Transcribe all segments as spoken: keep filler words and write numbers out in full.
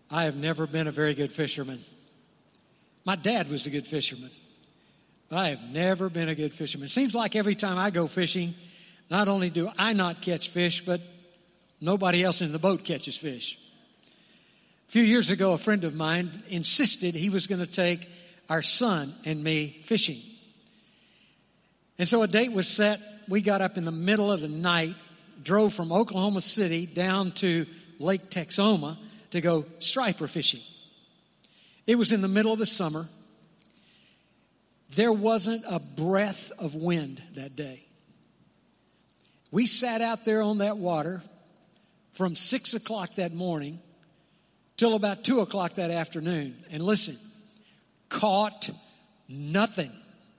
I have never been a very good fisherman. My dad was a good fisherman, but I have never been a good fisherman. It seems like every time I go fishing, not only do I not catch fish, but nobody else in the boat catches fish. A few years ago, a friend of mine insisted he was going to take our son and me fishing. And so a date was set. We got up in the middle of the night, drove from Oklahoma City down to Lake Texoma to go striper fishing. It was in the middle of the summer. There wasn't a breath of wind that day. We sat out there on that water from six o'clock that morning till about two o'clock that afternoon. And listen, caught nothing.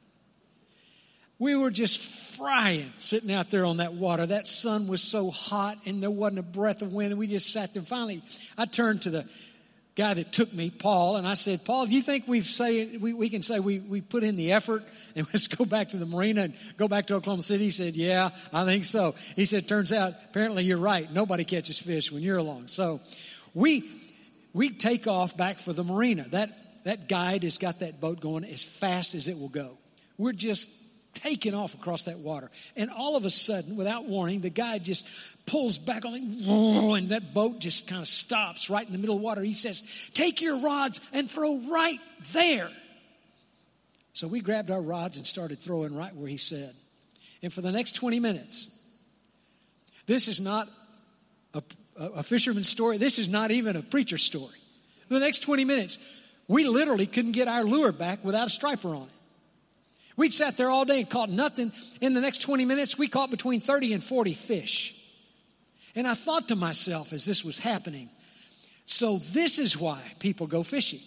We were just frying sitting out there on that water. That sun was so hot and there wasn't a breath of wind. And we just sat there. Finally, I turned to the guy that took me, Paul, and I said, Paul, do you think we've say, we, we can say we, we put in the effort and let's go back to the marina and go back to Oklahoma City? He said, yeah, I think so. He said, turns out, apparently you're right. Nobody catches fish when you're along. So we we take off back for the marina. That, that guide has got that boat going as fast as it will go. We're just taking off across that water. And all of a sudden, without warning, the guy just pulls back on it, and that boat just kind of stops right in the middle of the water. He says, take your rods and throw right there. So we grabbed our rods and started throwing right where he said. And for the next twenty minutes, this is not a, a fisherman's story. This is not even a preacher's story. For the next twenty minutes, we literally couldn't get our lure back without a striper on it. We sat there all day and caught nothing. In the next twenty minutes, we caught between thirty and forty fish. And I thought to myself as this was happening, so this is why people go fishing.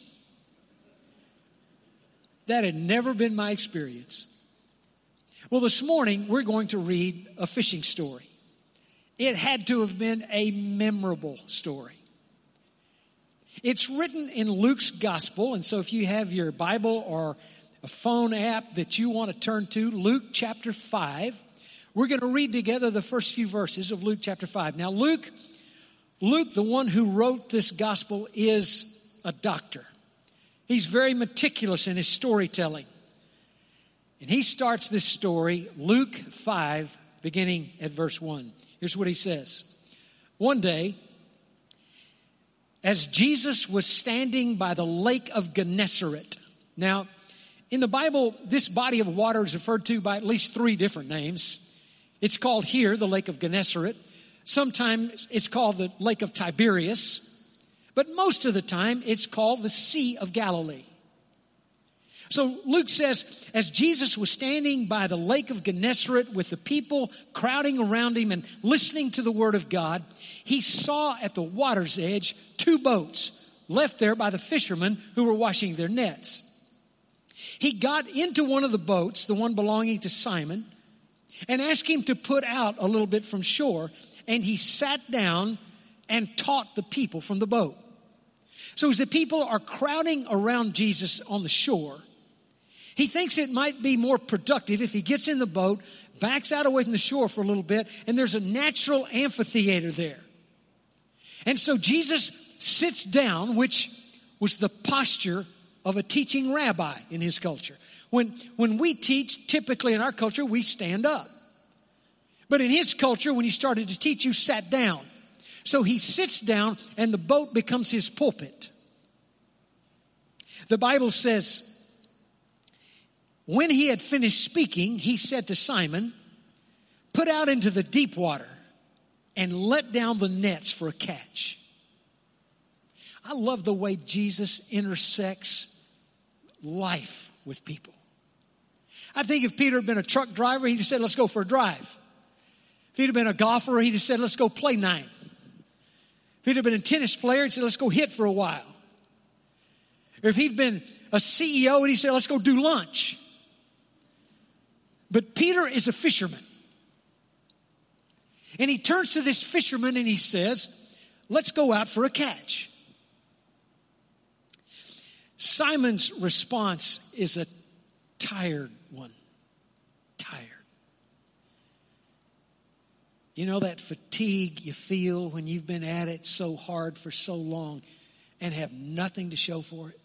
That had never been my experience. Well, this morning, we're going to read a fishing story. It had to have been a memorable story. It's written in Luke's gospel, and so if you have your Bible or a phone app that you want to turn to, Luke chapter five. We're going to read together the first few verses of Luke chapter five. Now, Luke, Luke, the one who wrote this gospel, is a doctor. He's very meticulous in his storytelling. And he starts this story, Luke five, beginning at verse one. Here's what he says. One day, as Jesus was standing by the lake of Gennesaret. Now, in the Bible, this body of water is referred to by at least three different names. It's called here the Lake of Gennesaret. Sometimes it's called the Lake of Tiberias. But most of the time, it's called the Sea of Galilee. So Luke says, as Jesus was standing by the Lake of Gennesaret with the people crowding around him and listening to the word of God, he saw at the water's edge two boats left there by the fishermen who were washing their nets. He got into one of the boats, the one belonging to Simon, and asked him to put out a little bit from shore, and he sat down and taught the people from the boat. So as the people are crowding around Jesus on the shore, he thinks it might be more productive if he gets in the boat, backs out away from the shore for a little bit, and there's a natural amphitheater there. And so Jesus sits down, which was the posture of a teaching rabbi in his culture. When, when we teach, typically in our culture, we stand up. But in his culture, when he started to teach, you sat down. So he sits down and the boat becomes his pulpit. The Bible says, when he had finished speaking, he said to Simon, put out into the deep water and let down the nets for a catch. I love the way Jesus intersects life with people. I think if Peter had been a truck driver, he'd have said, let's go for a drive. If he'd have been a golfer, he'd have said, let's go play nine. If he'd have been a tennis player, he'd say, let's go hit for a while. Or if he'd been a C E O, he'd say, let's go do lunch. But Peter is a fisherman. And he turns to this fisherman and he says, let's go out for a catch. Simon's response is a tired one. Tired. You know that fatigue you feel when you've been at it so hard for so long and have nothing to show for it?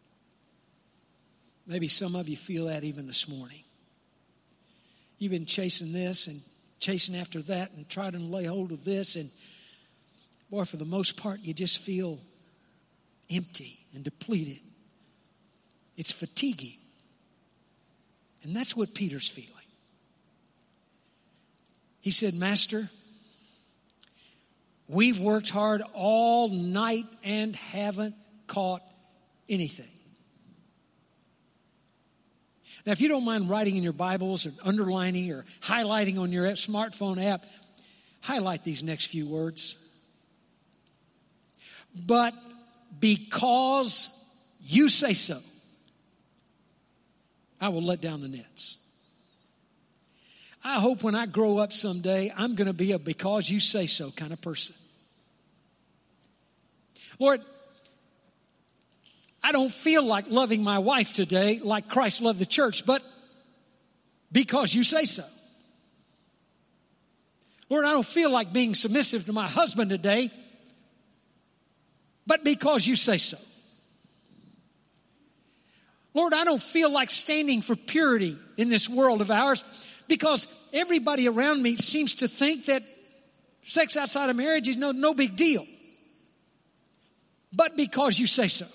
Maybe some of you feel that even this morning. You've been chasing this and chasing after that and trying to lay hold of this, and boy, for the most part, you just feel empty and depleted. It's fatiguing. And that's what Peter's feeling. He said, Master, we've worked hard all night and haven't caught anything. Now, if you don't mind writing in your Bibles or underlining or highlighting on your smartphone app, highlight these next few words. But because you say so, I will let down the nets. I hope when I grow up someday, I'm going to be a because you say so kind of person. Lord, I don't feel like loving my wife today like Christ loved the church, but because you say so. Lord, I don't feel like being submissive to my husband today, but because you say so. Lord, I don't feel like standing for purity in this world of ours because everybody around me seems to think that sex outside of marriage is no, no big deal. But because you say so.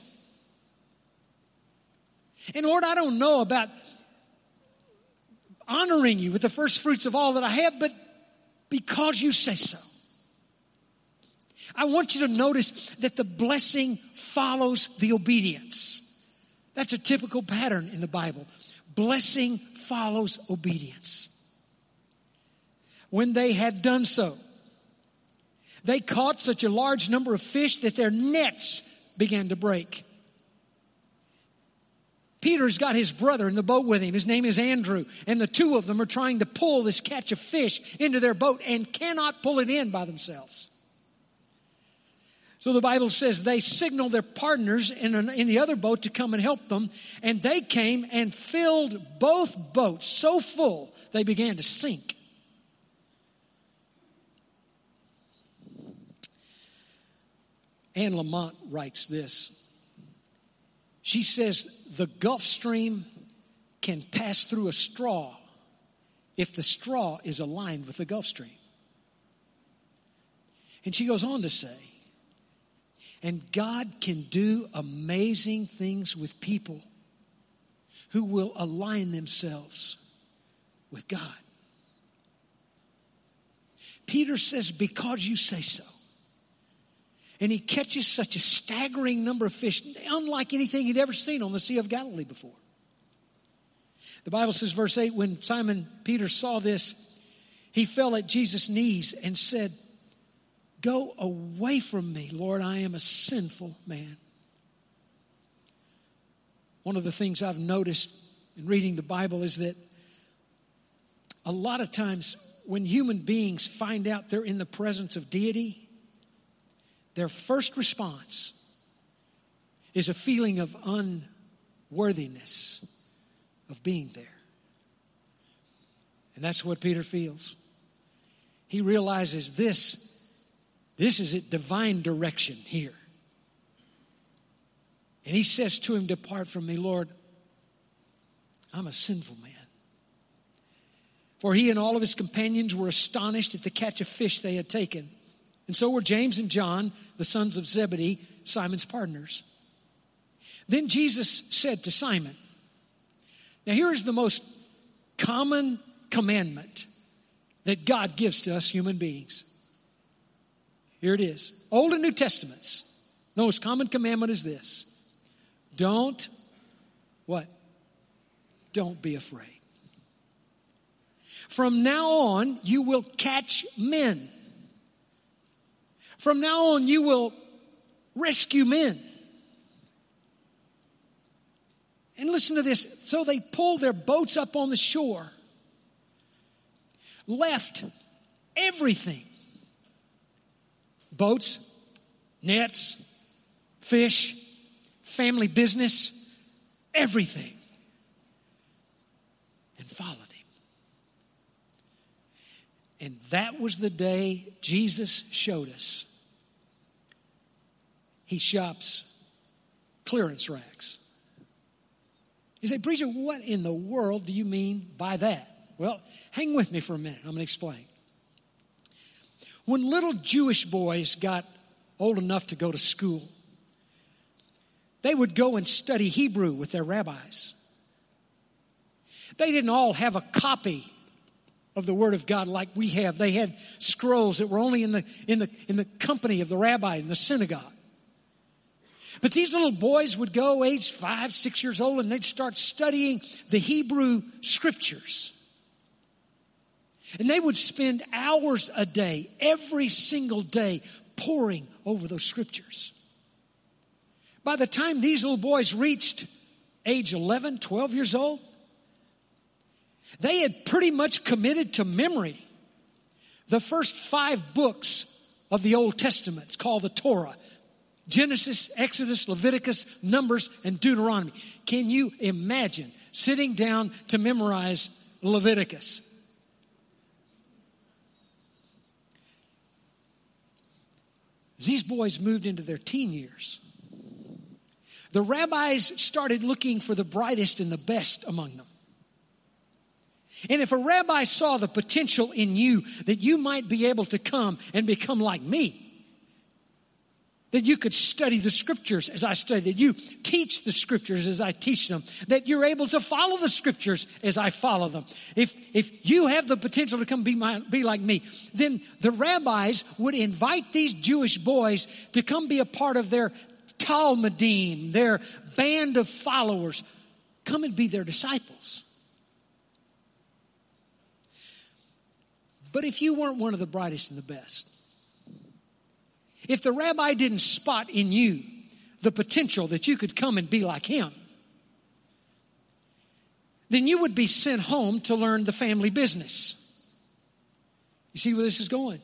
And Lord, I don't know about honoring you with the first fruits of all that I have, but because you say so. I want you to notice that the blessing follows the obedience. That's a typical pattern in the Bible. Blessing follows obedience. When they had done so, they caught such a large number of fish that their nets began to break. Peter's got his brother in the boat with him. His name is Andrew. And the two of them are trying to pull this catch of fish into their boat and cannot pull it in by themselves. So the Bible says they signaled their partners in, an, in the other boat to come and help them. And they came and filled both boats so full they began to sink. Anne Lamott writes this. She says, the Gulf Stream can pass through a straw if the straw is aligned with the Gulf Stream. And she goes on to say, and God can do amazing things with people who will align themselves with God. Peter says, because you say so. And he catches such a staggering number of fish, unlike anything he'd ever seen on the Sea of Galilee before. The Bible says, verse eight, when Simon Peter saw this, he fell at Jesus' knees and said, go away from me, Lord, I am a sinful man. One of the things I've noticed in reading the Bible is that a lot of times when human beings find out they're in the presence of deity, their first response is a feeling of unworthiness of being there. And that's what Peter feels. He realizes this, this is a divine direction here. And he says to him, depart from me, Lord, I'm a sinful man. For he and all of his companions were astonished at the catch of fish they had taken. And so were James and John, the sons of Zebedee, Simon's partners. Then Jesus said to Simon, now here is the most common commandment that God gives to us human beings. Here it is. Old and New Testaments. The most common commandment is this. Don't, what? Don't be afraid. From now on, you will catch men. From now on, you will rescue men. And listen to this. So they pulled their boats up on the shore, left everything. Boats, nets, fish, family business, everything. And followed him. And that was the day Jesus showed us he shops clearance racks. You say, preacher, what in the world do you mean by that? Well, hang with me for a minute. I'm going to explain. When little Jewish boys got old enough to go to school, they would go and study Hebrew with their rabbis. They didn't all have a copy of the Word of God like we have. They had scrolls that were only in the, in the, in the company of the rabbi in the synagogue. But these little boys would go age five, six years old, and they'd start studying the Hebrew Scriptures. And they would spend hours a day, every single day, poring over those Scriptures. By the time these little boys reached age eleven, twelve years old, they had pretty much committed to memory the first five books of the Old Testament. It's called the Torah. Genesis, Exodus, Leviticus, Numbers, and Deuteronomy. Can you imagine sitting down to memorize Leviticus? As these boys moved into their teen years, the rabbis started looking for the brightest and the best among them. And if a rabbi saw the potential in you that you might be able to come and become like me, that you could study the Scriptures as I study, that you teach the Scriptures as I teach them, that you're able to follow the Scriptures as I follow them. If if you have the potential to come be, my, be like me, then the rabbis would invite these Jewish boys to come be a part of their Talmudim, their band of followers. Come and be their disciples. But if you weren't one of the brightest and the best, if the rabbi didn't spot in you the potential that you could come and be like him, then you would be sent home to learn the family business. You see where this is going?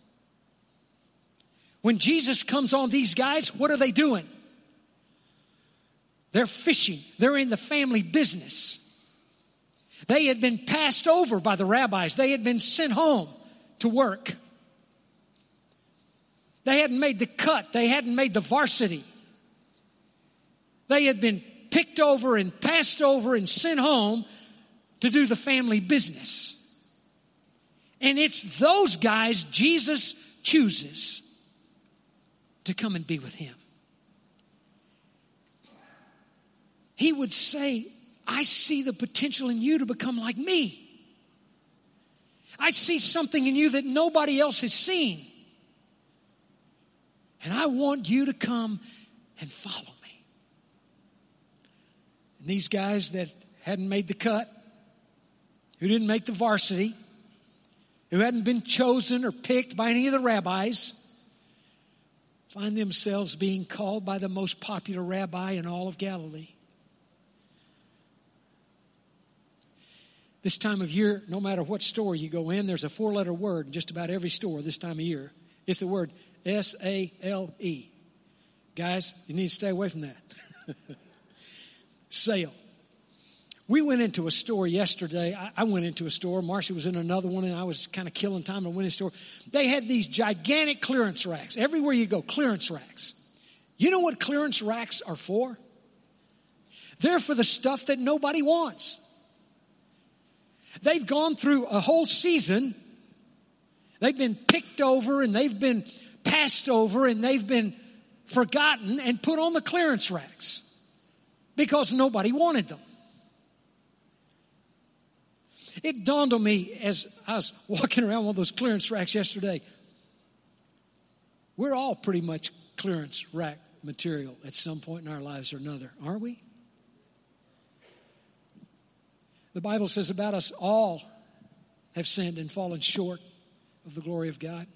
When Jesus comes on these guys, what are they doing? They're fishing. They're in the family business. They had been passed over by the rabbis. They had been sent home to work. They hadn't made the cut. They hadn't made the varsity. They had been picked over and passed over and sent home to do the family business. And it's those guys Jesus chooses to come and be with him. He would say, I see the potential in you to become like me. I see something in you that nobody else has seen. And I want you to come and follow me. And these guys that hadn't made the cut, who didn't make the varsity, who hadn't been chosen or picked by any of the rabbis, find themselves being called by the most popular rabbi in all of Galilee. This time of year, no matter what store you go in, there's a four-letter word in just about every store this time of year. It's the word S A L E. Guys, you need to stay away from that. Sale. We went into a store yesterday. I, I went into a store. Marcy was in another one, and I was kind of killing time to win a store. They had these gigantic clearance racks. Everywhere you go, clearance racks. You know what clearance racks are for? They're for the stuff that nobody wants. They've gone through a whole season. They've been picked over and they've been passed over and they've been forgotten and put on the clearance racks because nobody wanted them. It dawned on me as I was walking around one of those clearance racks yesterday. We're all pretty much clearance rack material at some point in our lives or another, aren't we? The Bible says about us all have sinned and fallen short of the glory of God.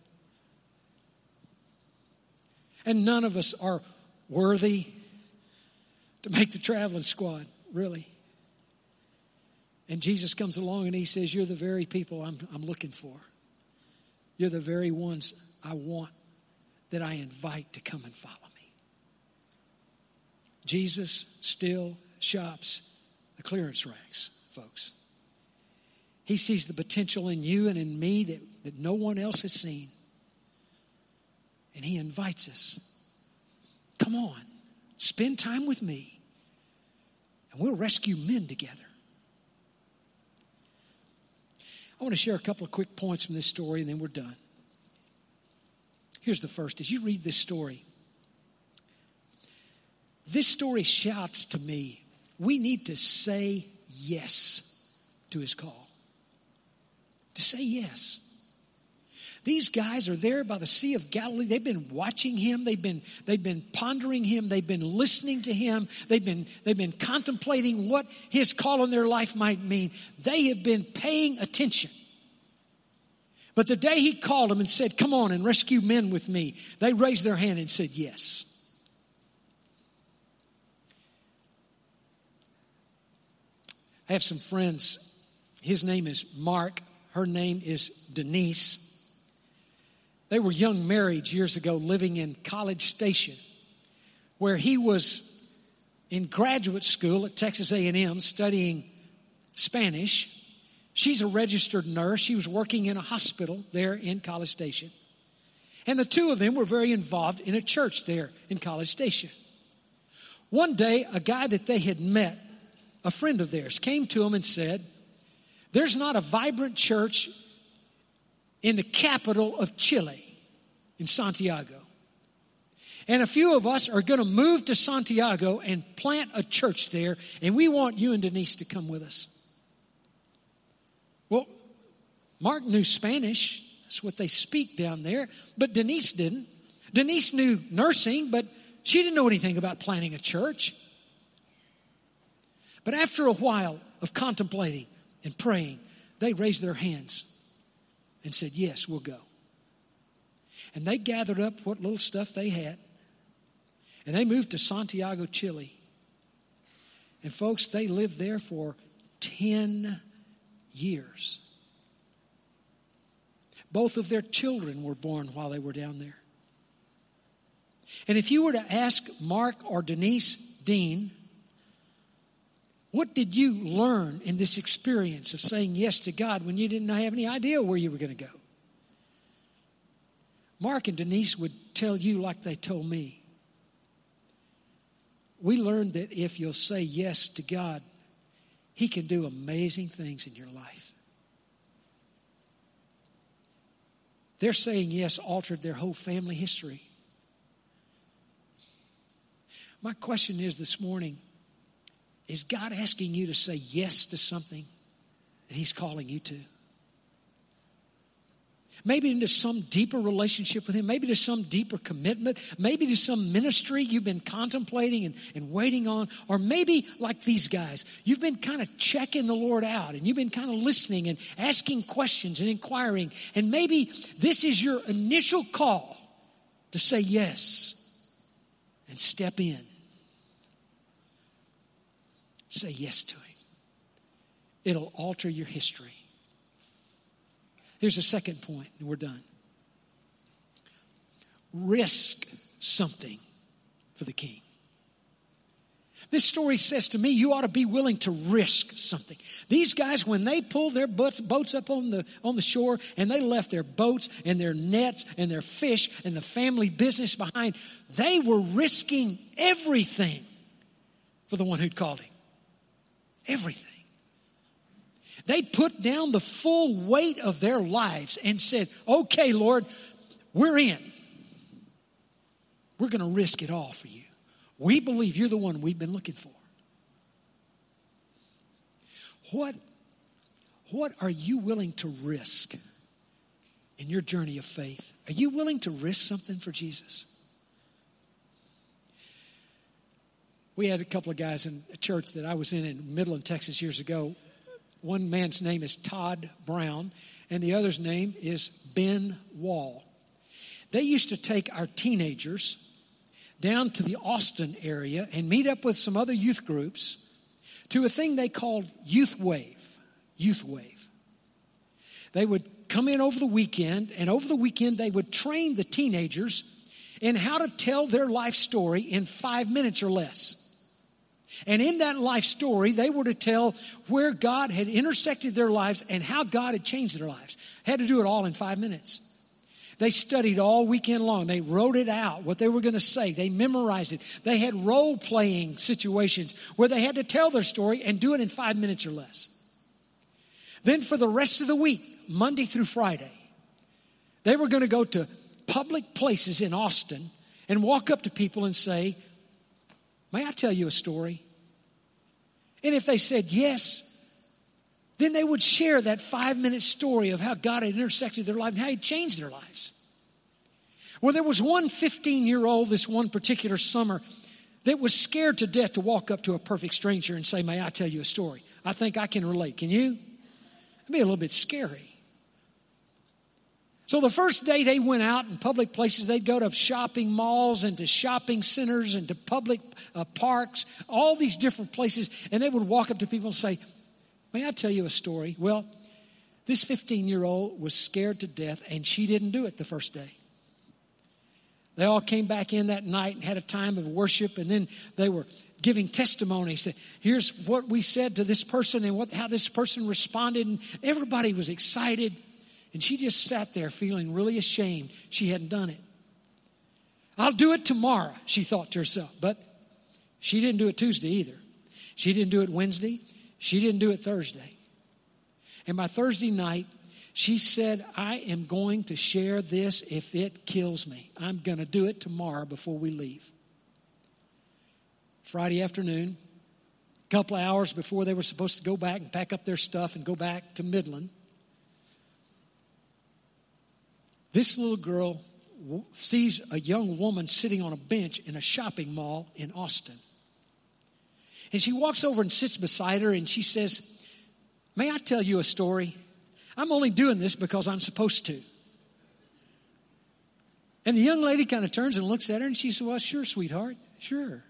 And none of us are worthy to make the traveling squad, really. And Jesus comes along and he says, you're the very people I'm, I'm looking for. You're the very ones I want, that I invite to come and follow me. Jesus still shops the clearance racks, folks. He sees the potential in you and in me that, that no one else has seen. And he invites us. Come Come on, spend time with me, and we'll rescue men together. I want to share a couple of quick points from this story, and then we're done. Here's the first. As you read this story, this story shouts to me, we need to say yes to his call. To say yes. These guys are there by the Sea of Galilee. They've been watching him. They've been, they've been pondering him. They've been listening to him. They've been, they've been contemplating what his call in their life might mean. They have been paying attention. But the day he called them and said, come on and rescue men with me, they raised their hand and said yes. I have some friends. His name is Mark. Her name is Denise. They were young marrieds years ago living in College Station, where he was in graduate school at Texas A and M studying Spanish. She's a registered nurse. She was working in a hospital there in College Station. And the two of them were very involved in a church there in College Station. One day, a guy that they had met, a friend of theirs, came to him and said, there's not a vibrant church in the capital of Chile, in Santiago. And a few of us are going to move to Santiago and plant a church there, and we want you and Denise to come with us. Well, Mark knew Spanish. That's what they speak down there. But Denise didn't. Denise knew nursing, but she didn't know anything about planting a church. But after a while of contemplating and praying, they raised their hands and said, yes, we'll go. And they gathered up what little stuff they had, and they moved to Santiago, Chile. And folks, they lived there for ten years. Both of their children were born while they were down there. And if you were to ask Mark or Denise Dean, what did you learn in this experience of saying yes to God when you didn't have any idea where you were going to go? Mark and Denise would tell you like they told me. We learned that if you'll say yes to God, He can do amazing things in your life. Their saying yes altered their whole family history. My question is this morning, is God asking you to say yes to something that He's calling you to? Maybe into some deeper relationship with Him. Maybe to some deeper commitment. Maybe to some ministry you've been contemplating and, and waiting on. Or maybe like these guys, you've been kind of checking the Lord out. And you've been kind of listening and asking questions and inquiring. And maybe this is your initial call to say yes and step in. Say yes to Him. It'll alter your history. Here's a second point, and we're done. Risk something for the King. This story says to me, you ought to be willing to risk something. These guys, when they pulled their boats, boats up on the, on the shore, and they left their boats and their nets and their fish and the family business behind, they were risking everything for the one who'd called Him. Everything. They put down the full weight of their lives and said, okay, Lord, we're in. We're going to risk it all for you. We believe you're the one we've been looking for. What, what are you willing to risk in your journey of faith? Are you willing to risk something for Jesus? We had a couple of guys in a church that I was in in Midland, Texas years ago. One man's name is Todd Brown, and the other's name is Ben Wall. They used to take our teenagers down to the Austin area and meet up with some other youth groups to a thing they called Youth Wave. Youth Wave. They would come in over the weekend, and over the weekend they would train the teenagers in how to tell their life story in five minutes or less. And in that life story, they were to tell where God had intersected their lives and how God had changed their lives. Had to do it all in five minutes. They studied all weekend long. They wrote it out, what they were going to say. They memorized it. They had role-playing situations where they had to tell their story and do it in five minutes or less. Then for the rest of the week, Monday through Friday, they were going to go to public places in Austin and walk up to people and say, may I tell you a story? And if they said yes, then they would share that five-minute story of how God had intersected their life and how He changed their lives. Well, there was one fifteen-year-old this one particular summer that was scared to death to walk up to a perfect stranger and say, may I tell you a story? I think I can relate. Can you? It'd be a little bit scary. So the first day they went out in public places, they'd go to shopping malls and to shopping centers and to public uh, parks, all these different places, and they would walk up to people and say, may I tell you a story? Well, this fifteen-year-old was scared to death, and she didn't do it the first day. They all came back in that night and had a time of worship, and then they were giving testimonies. To, here's what we said to this person and what how this person responded, and everybody was excited. And she just sat there feeling really ashamed she hadn't done it. I'll do it tomorrow, she thought to herself. But she didn't do it Tuesday either. She didn't do it Wednesday. She didn't do it Thursday. And by Thursday night, she said, I am going to share this if it kills me. I'm going to do it tomorrow before we leave. Friday afternoon, a couple of hours before they were supposed to go back and pack up their stuff and go back to Midland, this little girl sees a young woman sitting on a bench in a shopping mall in Austin. And she walks over and sits beside her and she says, may I tell you a story? I'm only doing this because I'm supposed to. And the young lady kind of turns and looks at her and she says, well, sure, sweetheart, sure.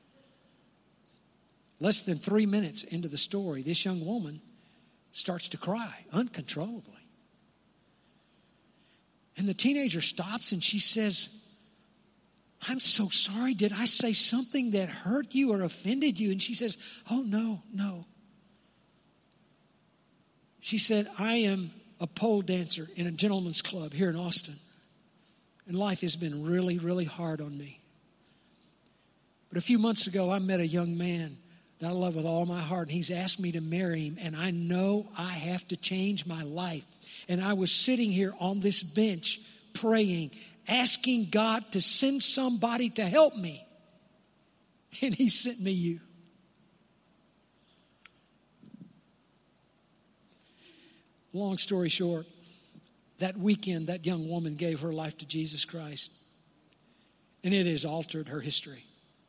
Less than three minutes into the story, this young woman starts to cry uncontrollably. And the teenager stops and she says, I'm so sorry. Did I say something that hurt you or offended you? And she says, oh, no, no. She said, I am a pole dancer in a gentleman's club here in Austin. And life has been really, really hard on me. But a few months ago, I met a young man that I love with all my heart. And he's asked me to marry him. And I know I have to change my life. And I was sitting here on this bench praying, asking God to send somebody to help me. And He sent me you. Long story short, that weekend, that young woman gave her life to Jesus Christ. And it has altered her history.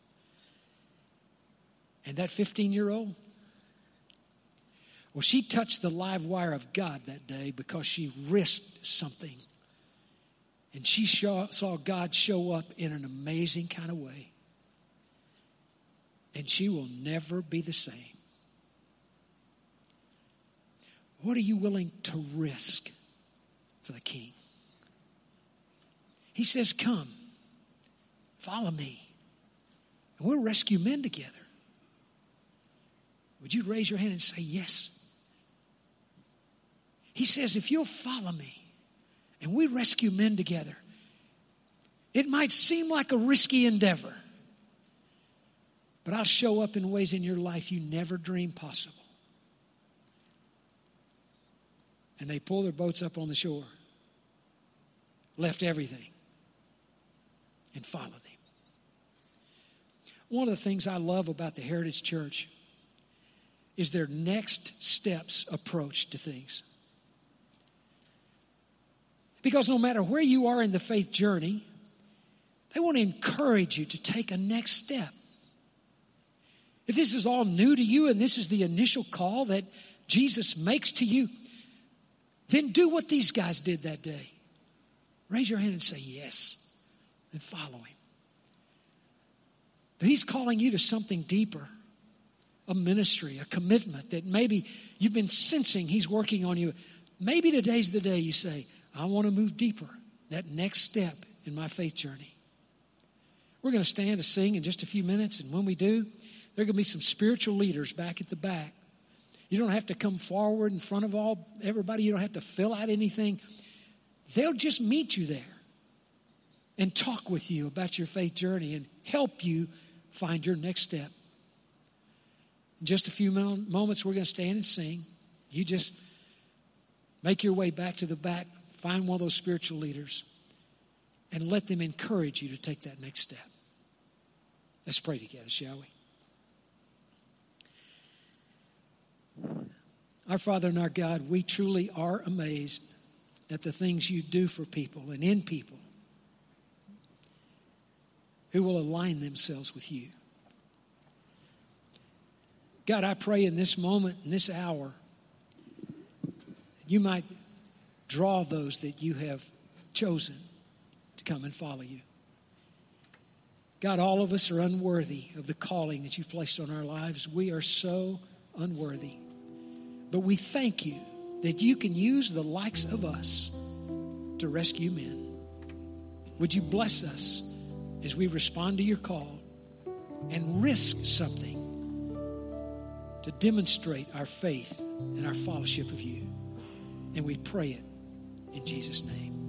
And that fifteen-year-old, well, she touched the live wire of God that day because she risked something. And she saw God show up in an amazing kind of way. And she will never be the same. What are you willing to risk for the King? He says, come, follow me, and we'll rescue men together. Would you raise your hand and say yes? He says, if you'll follow me and we rescue men together, it might seem like a risky endeavor, but I'll show up in ways in your life you never dreamed possible. And they pulled their boats up on the shore, left everything, and followed him. One of the things I love about the Heritage Church is their next steps approach to things. Because no matter where you are in the faith journey, they want to encourage you to take a next step. If this is all new to you and this is the initial call that Jesus makes to you, then do what these guys did that day. Raise your hand and say yes, and follow him. But he's calling you to something deeper. A ministry, a commitment that maybe you've been sensing he's working on you. Maybe today's the day you say, I want to move deeper, that next step in my faith journey. We're going to stand to sing in just a few minutes, and when we do, there are going to be some spiritual leaders back at the back. You don't have to come forward in front of all everybody. You don't have to fill out anything. they'll just meet you there and talk with you about your faith journey and help you find your next step. In just a few moments, we're going to stand and sing. You just make your way back to the back, find one of those spiritual leaders, and let them encourage you to take that next step. Let's pray together, shall we? Our Father and our God, we truly are amazed at the things you do for people and in people who will align themselves with you. God, I pray in this moment, in this hour, you might draw those that you have chosen to come and follow you. God, all of us are unworthy of the calling that you've placed on our lives. We are so unworthy. But we thank you that you can use the likes of us to rescue men. Would you bless us as we respond to your call and risk something to demonstrate our faith and our fellowship of you. And we pray it in Jesus' name.